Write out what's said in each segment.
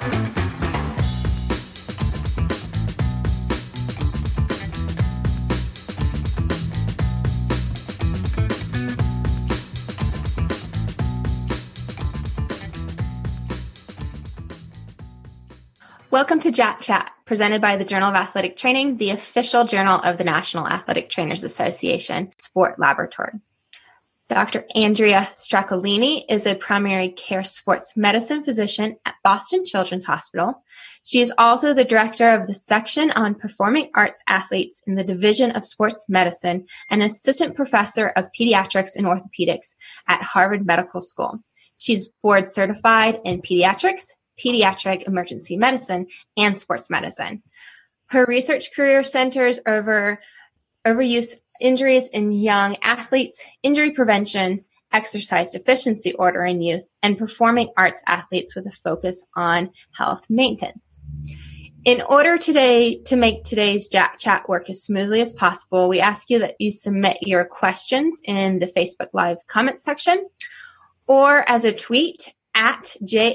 Welcome to JAT Chat, presented by the Journal of Athletic Training, the official journal of the National Athletic Trainers Association Sport Laboratory. Dr. Andrea Straccolini is a primary care sports medicine physician at Boston Children's Hospital. She is also the director of the section on performing arts athletes in the Division of Sports Medicine and assistant professor of pediatrics and orthopedics at Harvard Medical School. She's board certified in pediatrics, pediatric emergency medicine, and sports medicine. Her research career centers over overuse injuries in young athletes, injury prevention, exercise deficiency order in youth, and performing arts athletes with a focus on health maintenance. In order today to make today's JAT Chat work as smoothly as possible, we ask you that you submit your questions in the Facebook Live comment section or as a tweet at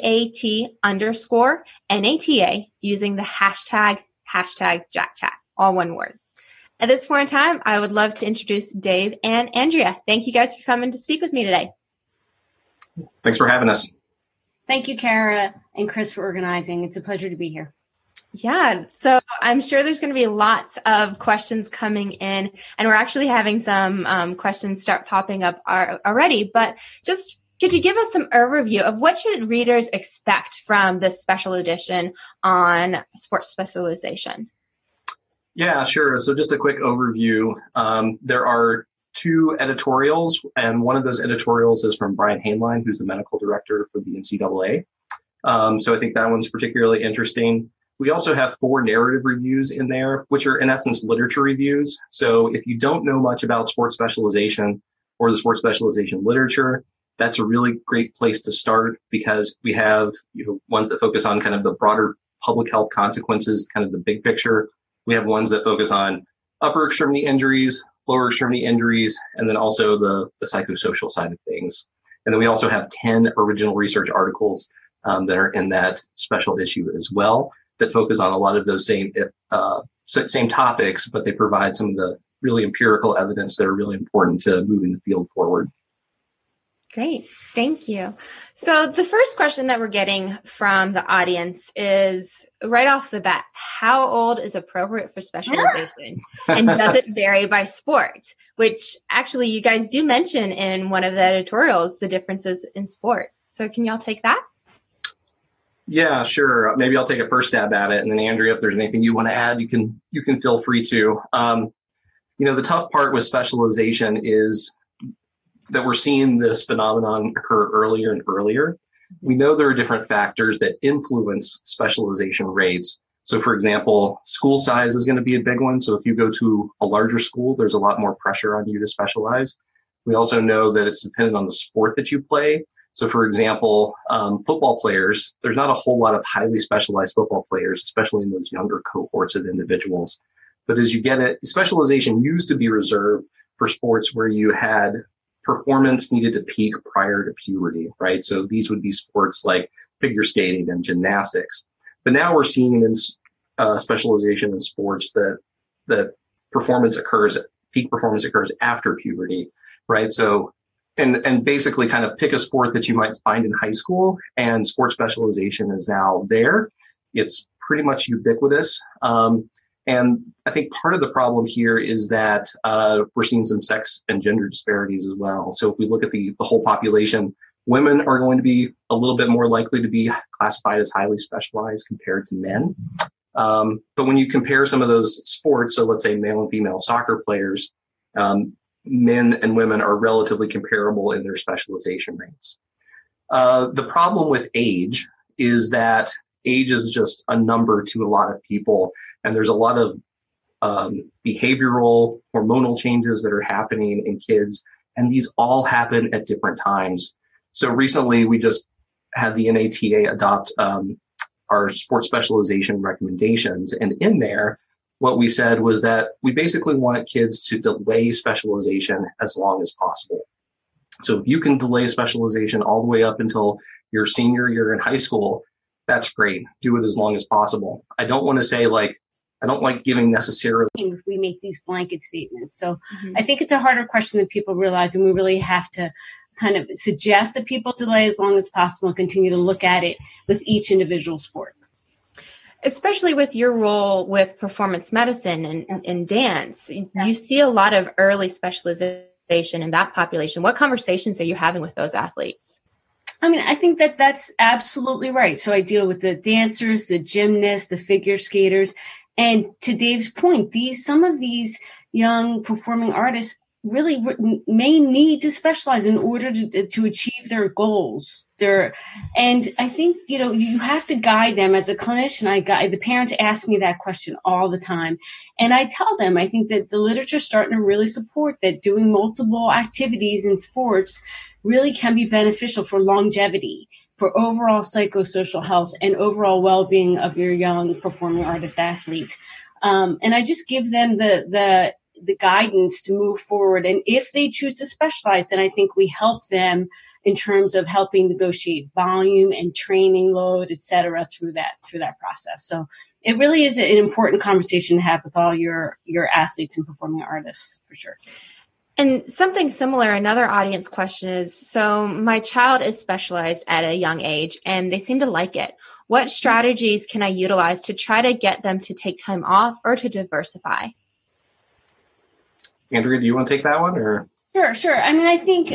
JAT_NATA using the hashtag JATChat, all one word. At this point in time, I would love to introduce Dave and Andrea. Thank you guys for coming to speak with me today. Thanks for having us. Thank you, Kara and Chris, for organizing. It's a pleasure to be here. Yeah, so I'm sure there's going to be lots of questions coming in, and we're actually having some questions start popping up already, but just could you give us some overview of what should readers expect from this special edition on sports specialization? Yeah, sure. So just a quick overview. There are two editorials, and one of those editorials is from Brian Hainline, who's the medical director for the NCAA. So I think that one's particularly interesting. We also have 4 narrative reviews in there, which are in essence literature reviews. So if you don't know much about sports specialization or the sports specialization literature, that's a really great place to start, because we have ones that focus on kind of the broader public health consequences, kind of the big picture. We have ones that focus on upper extremity injuries, lower extremity injuries, and then also the psychosocial side of things. And then we also have 10 original research articles that are in that special issue as well, that focus on a lot of those same topics, but they provide some of the really empirical evidence that are really important to moving the field forward. Great. Thank you. So the first question that we're getting from the audience is right off the bat, how old is appropriate for specialization? And does it vary by sport? Which actually you guys do mention in one of the editorials, the differences in sport. So can y'all take that? Yeah, sure. Maybe I'll take a first stab at it. And then Andrea, if there's anything you want to add, you can feel free to. The tough part with specialization is that we're seeing this phenomenon occur earlier and earlier. We know there are different factors that influence specialization rates. So for example, school size is going to be a big one. So if you go to a larger school, there's a lot more pressure on you to specialize. We also know that it's dependent on the sport that you play. So for example, football players, there's not a whole lot of highly specialized football players, especially in those younger cohorts of individuals. But as you get it, specialization used to be reserved for sports where you had performance needed to peak prior to puberty, right? So these would be sports like figure skating and gymnastics. But now we're seeing in specialization in sports that peak performance occurs after puberty, right? So, and basically kind of pick a sport that you might find in high school, and sports specialization is now there. It's pretty much ubiquitous. And I think part of the problem here is that we're seeing some sex and gender disparities as well. So if we look at the whole population, women are going to be a little bit more likely to be classified as highly specialized compared to men. But when you compare some of those sports, so let's say male and female soccer players, men and women are relatively comparable in their specialization rates. The problem with age is that age is just a number to a lot of people. And there's a lot of behavioral, hormonal changes that are happening in kids. And these all happen at different times. So recently, we just had the NATA adopt our sports specialization recommendations. And in there, what we said was that we basically want kids to delay specialization as long as possible. So if you can delay specialization all the way up until your senior year in high school, that's great. Do it as long as possible. I don't want to say like, I don't like giving necessarily. If we make these blanket statements. So I think it's a harder question than people realize, and we really have to kind of suggest that people delay as long as possible and continue to look at it with each individual sport. Especially with your role with performance medicine and dance, you see a lot of early specialization in that population. What conversations are you having with those athletes? I mean, I think that that's absolutely right. So I deal with the dancers, the gymnasts, the figure skaters. And to Dave's point, some of these young performing artists really may need to specialize in order to achieve their goals. And I think, you have to guide them as a clinician. The parents ask me that question all the time. And I tell them, I think that the literature is starting to really support that doing multiple activities in sports really can be beneficial for longevity, for overall psychosocial health and overall well-being of your young performing artist athlete. And I just give them the guidance to move forward. And if they choose to specialize, then I think we help them in terms of helping negotiate volume and training load, et cetera, through that process. So it really is an important conversation to have with all your athletes and performing artists, for sure. And something similar, another audience question is, so my child is specialized at a young age and they seem to like it. What strategies can I utilize to try to get them to take time off or to diversify? Andrea, do you want to take that one? Or Sure. I mean, I think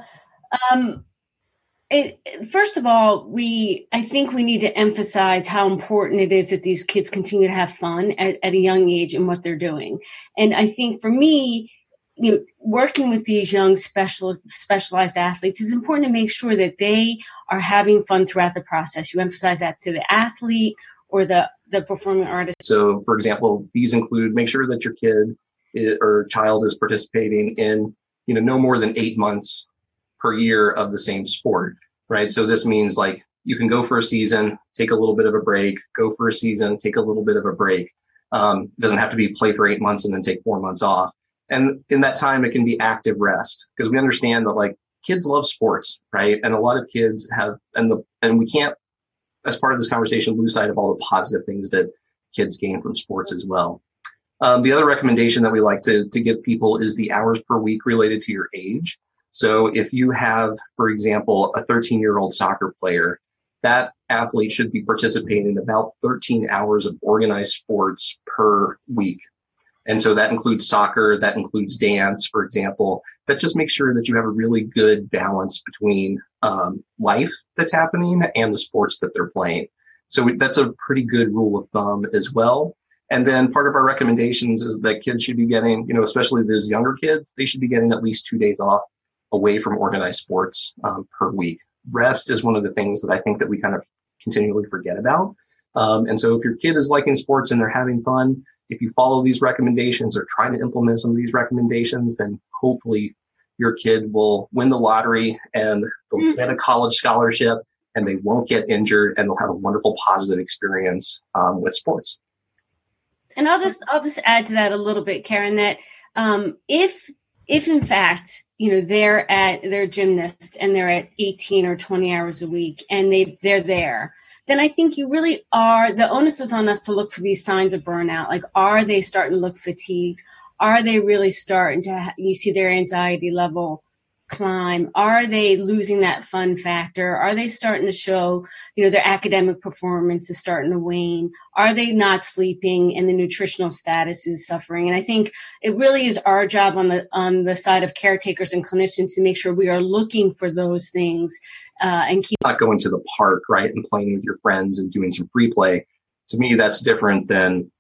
first of all, I think we need to emphasize how important it is that these kids continue to have fun at a young age in what they're doing. And I think for me, working with these young specialized athletes, it's important to make sure that they are having fun throughout the process. You emphasize that to the athlete or the performing artist. So, for example, these include make sure that your kid or child is participating in, no more than 8 months per year of the same sport, right? So this means like you can go for a season, take a little bit of a break, go for a season, take a little bit of a break. It doesn't have to be play for 8 months and then take 4 months off. And in that time, it can be active rest because we understand that like kids love sports, right? And a lot of kids have, and we can't, as part of this conversation, lose sight of all the positive things that kids gain from sports as well. The other recommendation that we like to give people is the hours per week related to your age. So if you have, for example, a 13-year-old soccer player, that athlete should be participating in about 13 hours of organized sports per week. And so that includes soccer, that includes dance, for example. That just makes sure that you have a really good balance between life that's happening and the sports that they're playing. So that's a pretty good rule of thumb as well. And then part of our recommendations is that kids should be getting, especially those younger kids, they should be getting at least 2 days off away from organized sports per week. Rest is one of the things that I think that we kind of continually forget about. And so if your kid is liking sports and they're having fun, if you follow these recommendations or try to implement some of these recommendations, then hopefully your kid will win the lottery and they'll get a college scholarship and they won't get injured and they'll have a wonderful positive experience with sports. And I'll just add to that a little bit, Karen, that if in fact, they're gymnasts and they're at 18 or 20 hours a week and they're there, then I think the onus is on us to look for these signs of burnout. Like, are they starting to look fatigued? Are they really starting you see their anxiety level climb? Are they losing that fun factor? Are they starting to show, their academic performance is starting to wane? Are they not sleeping and the nutritional status is suffering? And I think it really is our job on the side of caretakers and clinicians to make sure we are looking for those things and keep not going to the park, right, and playing with your friends and doing some free play. To me, that's different than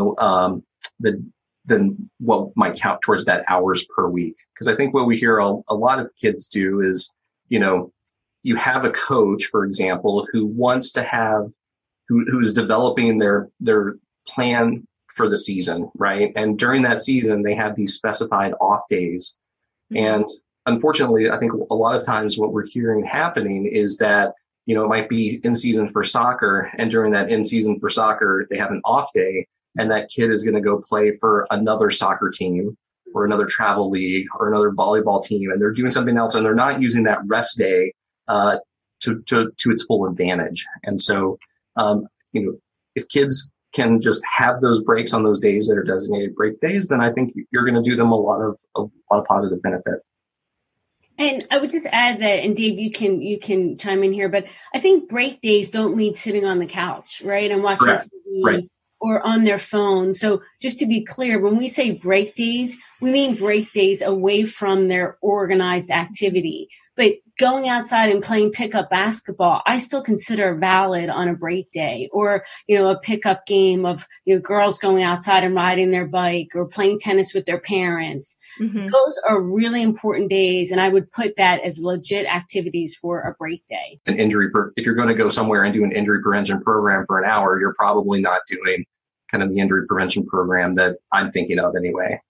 what might count towards that hours per week. Because I think what we hear a lot of kids do is, you have a coach, for example, who wants to have, who's developing their plan for the season, right? And during that season, they have these specified off days. And unfortunately, I think a lot of times what we're hearing happening is that, it might be in season for soccer. And during that in season for soccer, they have an off day. And that kid is going to go play for another soccer team or another travel league or another volleyball team. And they're doing something else and they're not using that rest day to its full advantage. And so If kids can just have those breaks on those days that are designated break days, then I think you're going to do them a lot of positive benefit. And I would just add that, and Dave, you can chime in here, but I think break days don't mean sitting on the couch, right, and watching TV. Right. Or on their phone. So just to be clear, when we say break days, we mean break days away from their organized activity. But going outside and playing pickup basketball, I still consider valid on a break day, or, a pickup game of, girls going outside and riding their bike or playing tennis with their parents. Mm-hmm. Those are really important days. And I would put that as legit activities for a break day. If you're going to go somewhere and do an injury prevention program for an hour, you're probably not doing kind of the injury prevention program that I'm thinking of anyway.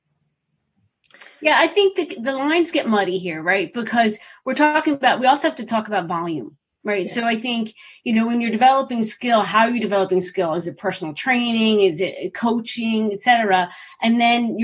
Yeah, I think the lines get muddy here, right? Because we also have to talk about volume, right? Yeah. So I think, when you're developing skill, how are you developing skill? Is it personal training? Is it coaching, et cetera? And then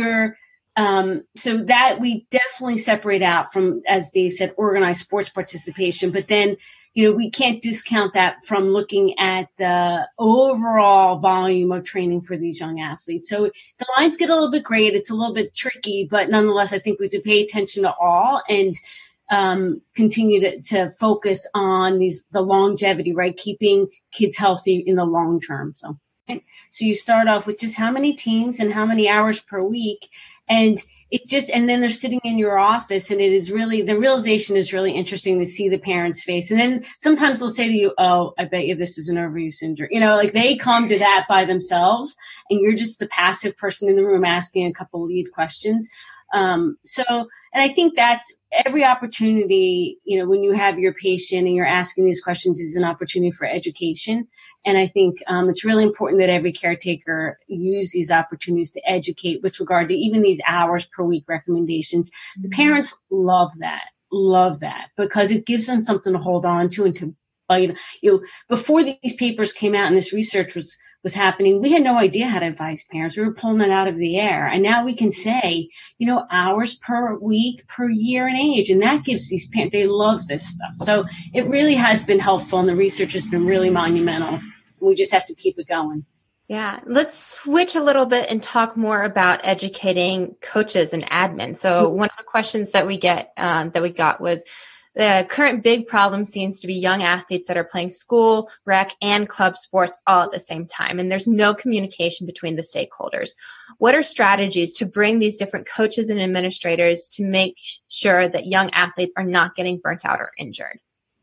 so that we definitely separate out from, as Dave said, organized sports participation. But then, we can't discount that from looking at the overall volume of training for these young athletes. So the lines get a little bit gray. It's a little bit tricky, but nonetheless, I think we have to pay attention to all and continue to focus on the longevity, right? Keeping kids healthy in the long term. So you start off with just how many teams and how many hours per week. And then they're sitting in your office, and it is really, the realization is really interesting to see the parent's face. And then sometimes they'll say to you, "Oh, I bet you this is an overuse injury." They come to that by themselves, and you're just the passive person in the room asking a couple lead questions. And I think that's every opportunity, when you have your patient and you're asking these questions, is an opportunity for education. And I think it's really important that every caretaker use these opportunities to educate with regard to even these hours per week recommendations. The parents love that because it gives them something to hold on to and to, before these papers came out and this research was happening, we had no idea how to advise parents. We were pulling it out of the air. And now we can say, hours per week, per year and age. And that gives these parents, they love this stuff. So it really has been helpful, and the research has been really monumental. We just have to keep it going. Yeah. Let's switch a little bit and talk more about educating coaches and admin. So one of the questions that we got was, the current big problem seems to be young athletes that are playing school, rec, and club sports all at the same time, and there's no communication between the stakeholders. What are strategies to bring these different coaches and administrators to make sure that young athletes are not getting burnt out or injured?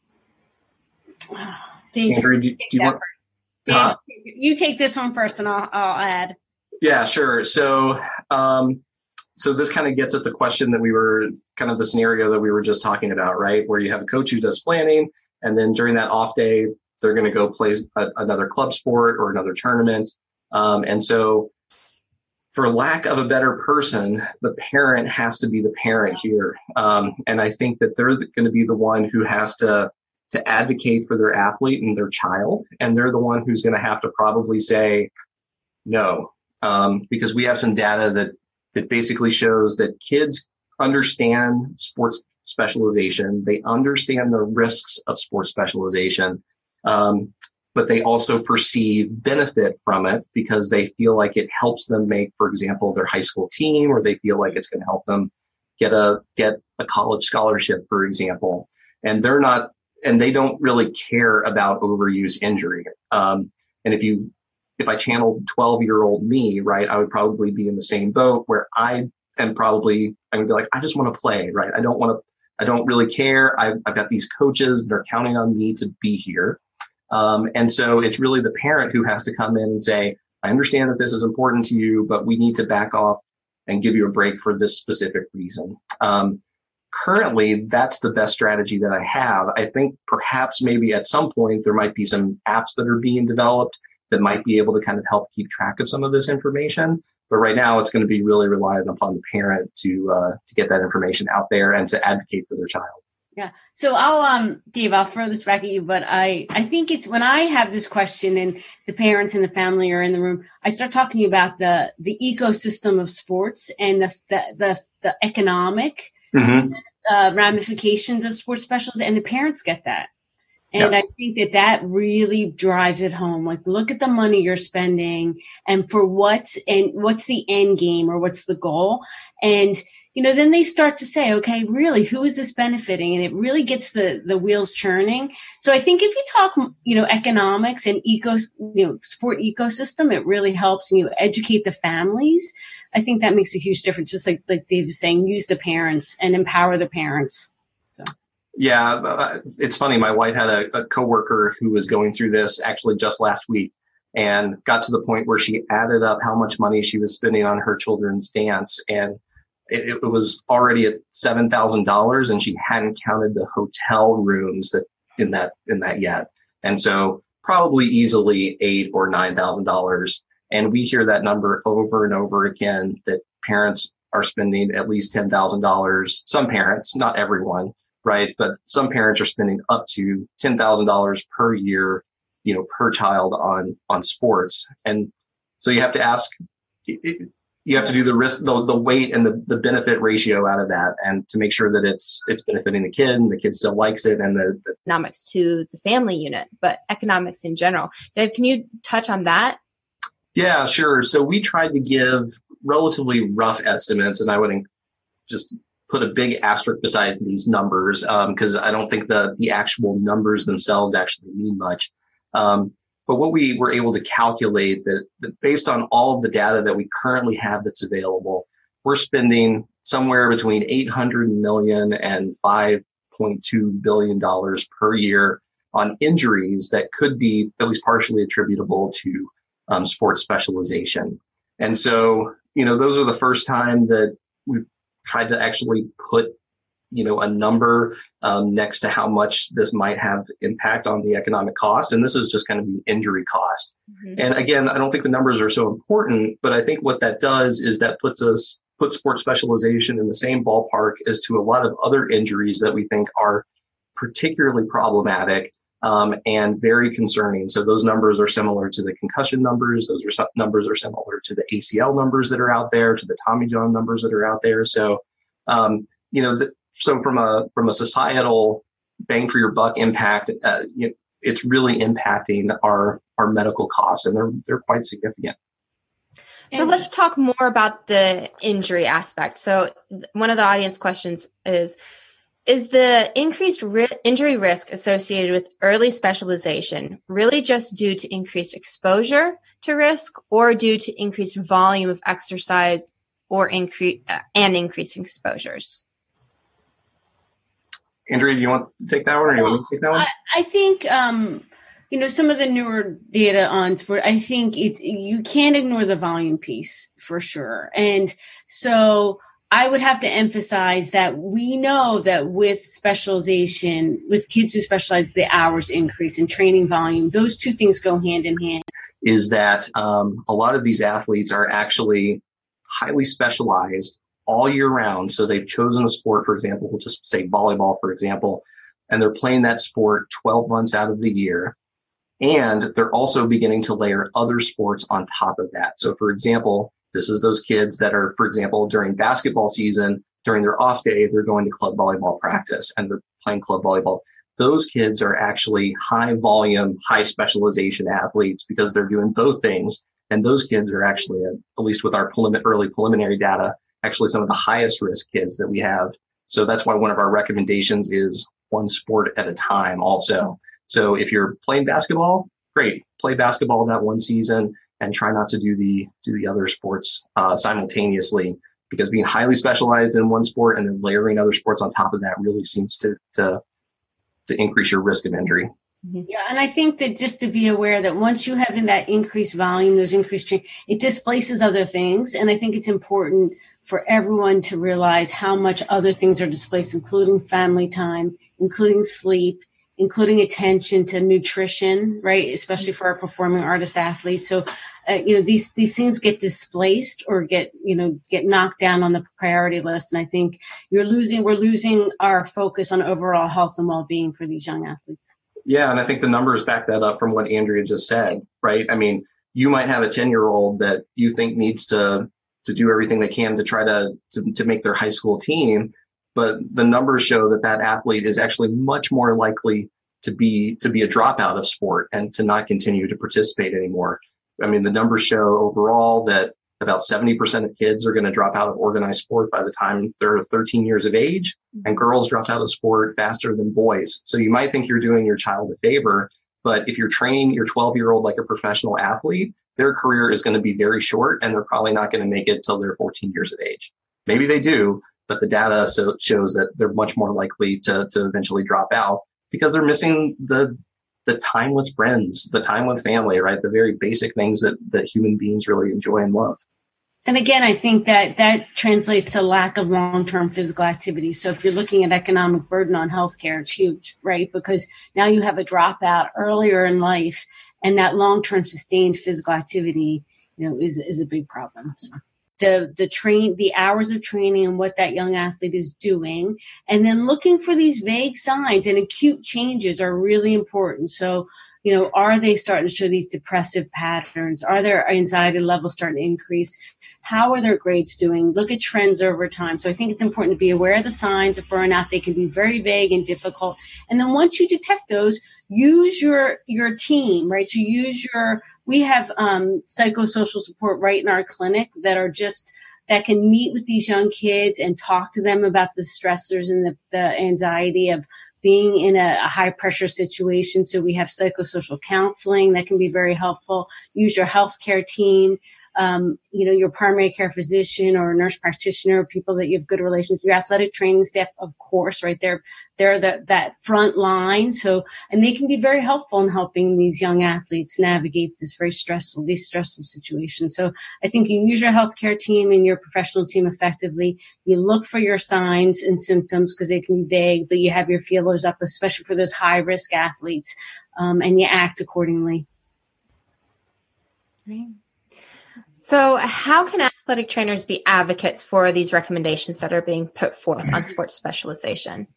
Andrew, do you want? Dave, you take this one first, and I'll add. Yeah, sure. So this kind of gets at the question that the scenario that we were just talking about, right? Where you have a coach who does planning, and then during that off day, they're going to go play another club sport or another tournament. And so for lack of a better person, the parent has to be the parent here. And I think that they're going to be the one who has to advocate for their athlete and their child. And they're the one who's going to have to probably say no, because we have some data that basically shows that kids understand sports specialization. They understand the risks of sports specialization, but they also perceive benefit from it because they feel like it helps them make, for example, their high school team, or they feel like it's going to help them get a college scholarship, for example. And they don't really care about overuse injury. And if I channeled 12-year-old me, right, I would probably be in the same boat where I would be like, I just want to play, right? I don't really care. I've got these coaches, they're counting on me to be here. And so it's really the parent who has to come in and say, I understand that this is important to you, but we need to back off and give you a break for this specific reason. Currently, that's the best strategy that I have. I think perhaps maybe at some point there might be some apps that are being developed that might be able to kind of help keep track of some of this information. But right now, it's going to be really reliant upon the parent to get that information out there and to advocate for their child. Yeah. So Dave, I'll throw this back at you, but I think it's when I have this question and the parents and the family are in the room, I start talking about the ecosystem of sports and the economic ramifications of sports specialists, and the parents get that. And I think that really drives it home. Like, look at the money you're spending and for what's the end game or what's the goal. And, then they start to say, okay, really, who is this benefiting? And it really gets the wheels churning. So I think if you talk, economics and sport ecosystem, it really helps you educate the families. I think that makes a huge difference. Just like Dave is saying, use the parents and empower the parents. So. Yeah, it's funny. My wife had a coworker who was going through this actually just last week and got to the point where she added up how much money she was spending on her children's dance. And it was already at $7,000 and she hadn't counted the hotel rooms in that yet. And so probably easily $8,000 or $9,000. And we hear that number over and over again, that parents are spending at least $10,000. Some parents, not everyone, right? But some parents are spending up to $10,000 per year, per child on sports. And so you have to ask, you have to do the risk, the weight and the benefit ratio out of that, and to make sure that it's benefiting the kid and the kid still likes it, and the economics to the family unit, but economics in general. Dave, can you touch on that? Yeah, sure. So we tried to give relatively rough estimates, and I would just put a big asterisk beside these numbers because I don't think the actual numbers themselves actually mean much. But what we were able to calculate that based on all of the data that we currently have that's available, we're spending somewhere between $800 million and $5.2 billion per year on injuries that could be at least partially attributable to sports specialization. And so, those are the first time that we've tried to actually put a number next to how much this might have impact on the economic cost. And this is just kind of the injury cost. Mm-hmm. And again, I don't think the numbers are so important, but I think what that does is that puts sports specialization in the same ballpark as to a lot of other injuries that we think are particularly problematic and very concerning. So those numbers are similar to the concussion numbers. Numbers are similar to the ACL numbers that are out there, to the Tommy John numbers that are out there. So, so from a societal bang for your buck impact, it's really impacting our medical costs, and they're quite significant. So let's talk more about the injury aspect. So one of the audience questions is the increased injury risk associated with early specialization really just due to increased exposure to risk, or due to increased volume of exercise or increasing exposures? Andrea, do you want to take that one, or do you want me to take that one? I think, some of the newer data on sport, I think you can't ignore the volume piece for sure. And so I would have to emphasize that we know that with specialization, with kids who specialize, the hours increase and training volume, those two things go hand in hand. Is that a lot of these athletes are actually highly specialized all year round. So they've chosen a sport, for example, we'll just say volleyball, for example, and they're playing that sport 12 months out of the year. And they're also beginning to layer other sports on top of that. So for example, this is those kids that are, for example, during basketball season, during their off day, they're going to club volleyball practice and they're playing club volleyball. Those kids are actually high volume, high specialization athletes because they're doing both things. And those kids are actually, at least with our early preliminary data, actually some of the highest risk kids that we have. So that's why one of our recommendations is one sport at a time also. So if you're playing basketball, great, play basketball that one season and try not to do the other sports simultaneously, because being highly specialized in one sport and then layering other sports on top of that really seems to increase your risk of injury. Yeah, and I think that just to be aware that once you have in that increased volume, those increased training, it displaces other things. And I think it's important for everyone to realize how much other things are displaced, including family time, including sleep, including attention to nutrition, right? Especially for our performing artist athletes. So, these things get displaced or get knocked down on the priority list. And I think we're losing our focus on overall health and well-being for these young athletes. Yeah. And I think the numbers back that up from what Andrea just said, right? I mean, you might have a 10-year-old that you think needs to do everything they can to try to make their high school team. But the numbers show that athlete is actually much more likely be a dropout of sport and to not continue to participate anymore. I mean, the numbers show overall that about 70% of kids are going to drop out of organized sport by the time they're 13 years of age, and girls drop out of sport faster than boys. So you might think you're doing your child a favor, but if you're training your 12-year-old like a professional athlete, their career is going to be very short, and they're probably not going to make it till they're 14 years of age. Maybe they do, but the data shows that they're much more likely to eventually drop out because they're missing the time with friends, the time with family, right? The very basic things that human beings really enjoy and love. And again, I think that translates to lack of long-term physical activity. So if you're looking at economic burden on healthcare, it's huge, right? Because now you have a dropout earlier in life, and that long-term sustained physical activity, is a big problem. So the hours of training and what that young athlete is doing, and then looking for these vague signs and acute changes are really important. So, are they starting to show these depressive patterns? Are their anxiety levels starting to increase? How are their grades doing? Look at trends over time. So I think it's important to be aware of the signs of burnout. They can be very vague and difficult. And then once you detect those, use your team, right? So we have psychosocial support right in our clinic that can meet with these young kids and talk to them about the stressors and the anxiety of being in a high pressure situation. So we have psychosocial counseling that can be very helpful. Use your healthcare team, your primary care physician or nurse practitioner, people that you have good relations with, your athletic training staff, of course, right there. They're that front line. So, and they can be very helpful in helping these young athletes navigate these stressful situations. So I think you use your healthcare team and your professional team effectively. You look for your signs and symptoms because they can be vague, but you have your feelers up, especially for those high risk athletes, and you act accordingly. Right. So how can athletic trainers be advocates for these recommendations that are being put forth on sports specialization?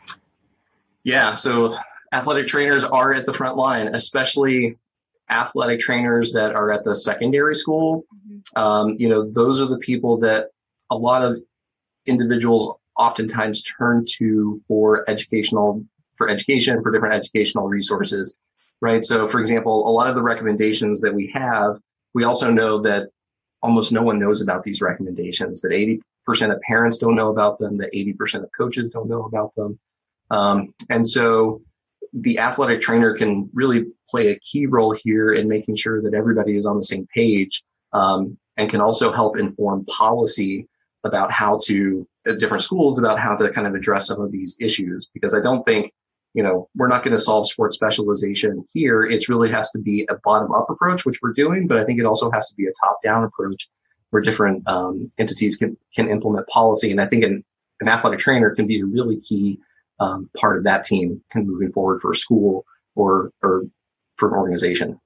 Yeah, so athletic trainers are at the front line, especially athletic trainers that are at the secondary school. Those are the people that a lot of individuals oftentimes turn to for education, for different educational resources, right? So, for example, a lot of the recommendations that we have, we also know that almost no one knows about these recommendations, that 80% of parents don't know about them, that 80% of coaches don't know about them. And so the athletic trainer can really play a key role here in making sure that everybody is on the same page, and can also help inform policy about how to, at different schools, about how to kind of address some of these issues. Because I don't think, we're not going to solve sports specialization here. It really has to be a bottom-up approach, which we're doing, but I think it also has to be a top-down approach where different entities can implement policy. And I think an athletic trainer can be a really key part of that team moving forward for a school or for an organization.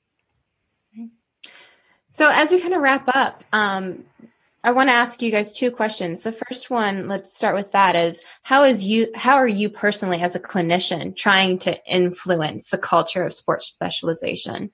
So as we kind of wrap up, I want to ask you guys two questions. The first one, let's start with that, is how are you personally as a clinician trying to influence the culture of sports specialization?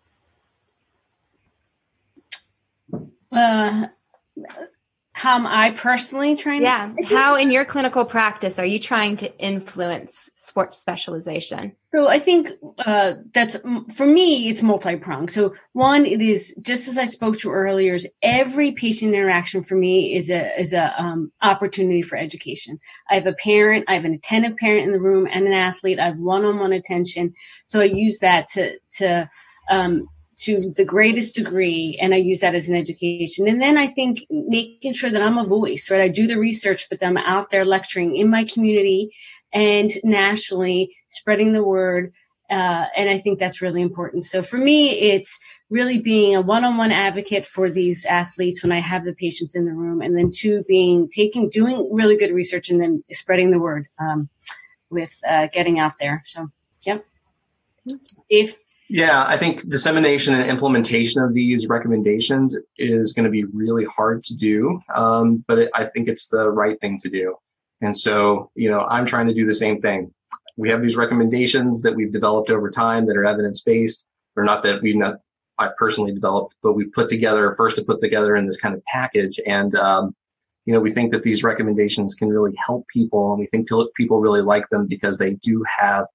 How am I personally trying to? Yeah. How in your clinical practice are you trying to influence sports specialization? So I think that's, for me, it's multi-pronged. So one, it is, just as I spoke to earlier, is every patient interaction for me is a opportunity for education. I have a parent, I have an attentive parent in the room and an athlete. I have one-on-one attention. So I use that to the greatest degree, and I use that as an education. And then I think making sure that I'm a voice, right? I do the research, but I'm out there lecturing in my community and nationally, spreading the word. And I think that's really important. So for me, it's really being a one-on-one advocate for these athletes when I have the patients in the room. And then two, doing really good research and then spreading the word with getting out there. So, yep. Dave? Yeah, I think dissemination and implementation of these recommendations is going to be really hard to do, but I think it's the right thing to do. And so, I'm trying to do the same thing. We have these recommendations that we've developed over time that are evidence-based, or not that I personally developed, but we put together in this kind of package. And, we think that these recommendations can really help people, and we think people really like them because they do have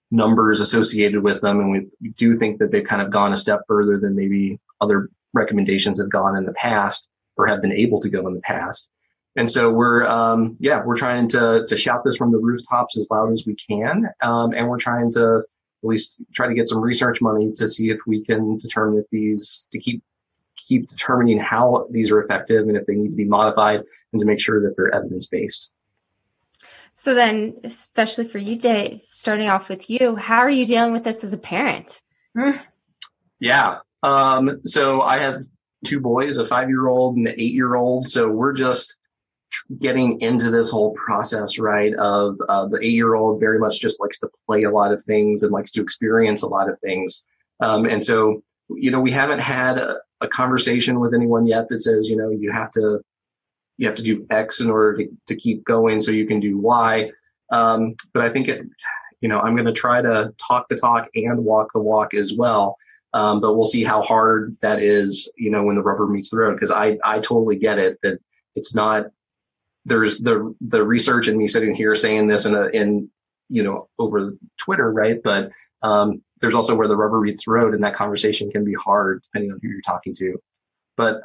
numbers associated with them. And we do think that they've kind of gone a step further than maybe other recommendations have gone in the past or have been able to go in the past. And so we're trying to shout this from the rooftops as loud as we can. And we're trying to at least try to get some research money to see if we can determine if these, to keep determining how these are effective and if they need to be modified, and to make sure that they're evidence-based. So then, especially for you, Dave, starting off with you, how are you dealing with this as a parent? Yeah. So I have two boys, a 5-year-old and an 8-year-old. So we're just getting into this whole process, right? Of the 8-year-old very much just likes to play a lot of things and likes to experience a lot of things. And so, we haven't had a conversation with anyone yet that says, you have to do X in order to keep going so you can do Y. But I think I'm going to try to talk the talk and walk the walk as well. But we'll see how hard that is, when the rubber meets the road. Because I totally get it that it's not, there's the research and me sitting here saying this in over Twitter, right? But there's also where the rubber meets the road, and that conversation can be hard depending on who you're talking to. But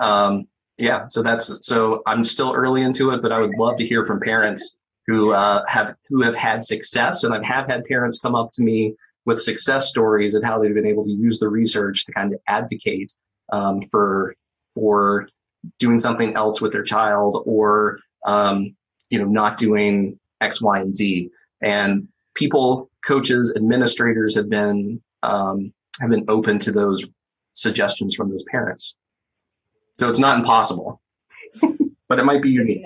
so I'm still early into it, but I would love to hear from parents who have had success, and I have had parents come up to me with success stories of how they've been able to use the research to kind of advocate for doing something else with their child, or not doing X, Y, and Z. And people, coaches, administrators have been open to those suggestions from those parents. So it's not impossible, but it might be unique.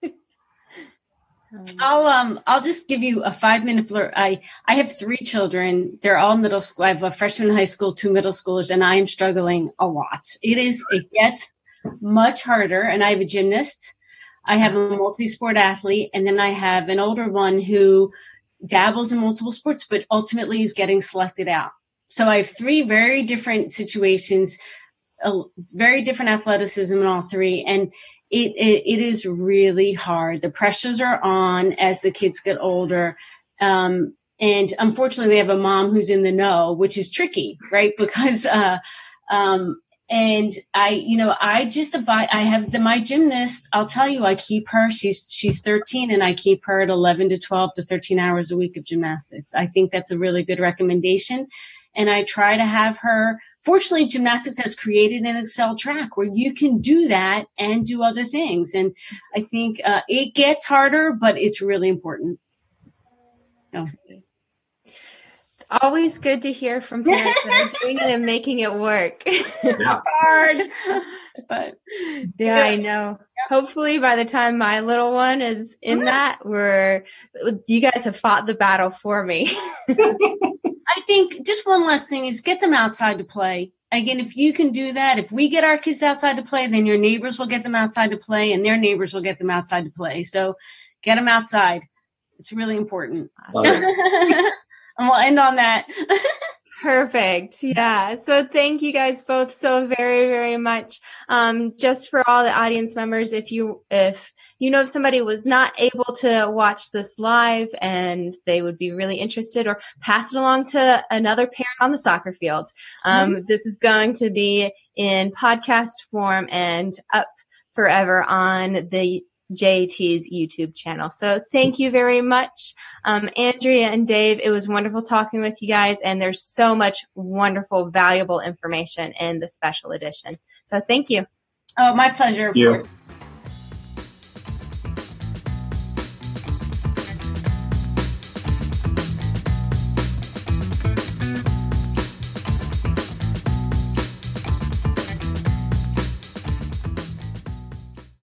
I'll just give you a 5-minute blur. I have 3 children. They're all middle school. I have a freshman in high school, 2 middle schoolers, and I am struggling a lot. It gets much harder. And I have a gymnast. I have a multi-sport athlete, and then I have an older one who dabbles in multiple sports, but ultimately is getting selected out. So I have 3 very different situations, very different athleticism in all 3. And it is really hard. The pressures are on as the kids get older. And unfortunately, they have a mom who's in the know, which is tricky, right? Because, and I have my gymnast. I'll tell you, I keep her, she's 13, and I keep her at 11 to 12 to 13 hours a week of gymnastics. I think that's a really good recommendation. And I try to have her, fortunately, gymnastics has created an Excel track where you can do that and do other things. And I think it gets harder, but it's really important. It's always good to hear from parents that are doing it and making it work. Yeah. Hard, but yeah, I know. Yeah. Hopefully by the time my little one is in that, you guys have fought the battle for me. I think just one last thing is get them outside to play. Again, if you can do that, if we get our kids outside to play, then your neighbors will get them outside to play, and their neighbors will get them outside to play. So get them outside. It's really important. And we'll end on that. Perfect. Yeah. So thank you guys both so very, very much. Just for all the audience members, if somebody was not able to watch this live and they would be really interested, or pass it along to another parent on the soccer field. This is going to be in podcast form and up forever on the JAT's YouTube channel. So thank you very much. Andrea and Dave, it was wonderful talking with you guys, and there's so much wonderful, valuable information in the special edition. So thank you. Oh, my pleasure, of course.